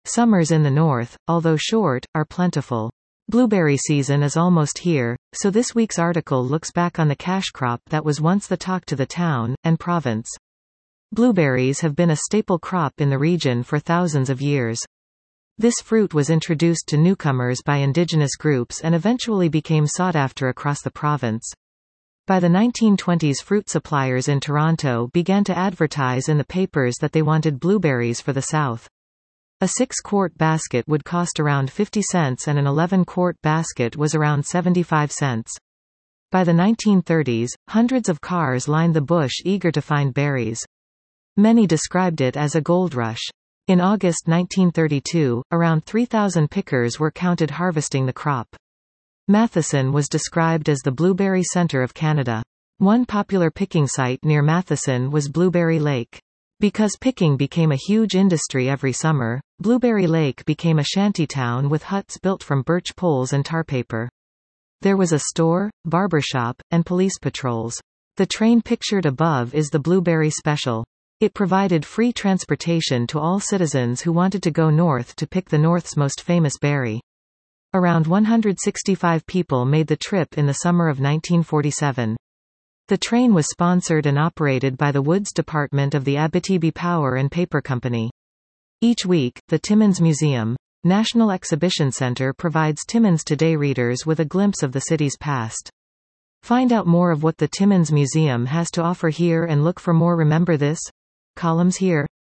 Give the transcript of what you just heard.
Summers in the north, although short, are plentiful. Blueberry season is almost here, so this week's article looks back on the cash crop that was once the talk to the town and province. Blueberries have been a staple crop in the region for thousands of years. This fruit was introduced to newcomers by indigenous groups and eventually became sought after across the province. By the 1920s, fruit suppliers in Toronto began to advertise in the papers that they wanted blueberries for the South. A 6-quart basket would cost around 50 cents and an 11-quart basket was around 75 cents. By the 1930s, hundreds of cars lined the bush eager to find berries. Many described it as a gold rush. In August 1932, around 3,000 pickers were counted harvesting the crop. Matheson was described as the blueberry center of Canada. One popular picking site near Matheson was Blueberry Lake. Because picking became a huge industry every summer, Blueberry Lake became a shantytown with huts built from birch poles and tar paper. There was a store, barber shop, and police patrols. The train pictured above is the Blueberry Special. It provided free transportation to all citizens who wanted to go north to pick the North's most famous berry. Around 165 people made the trip in the summer of 1947. The train was sponsored and operated by the Woods Department of the Abitibi Power and Paper Company. Each week, the Timmins Museum, National Exhibition Center provides Timmins Today readers with a glimpse of the city's past. Find out more of what the Timmins Museum has to offer here and look for more Remember This? Columns here.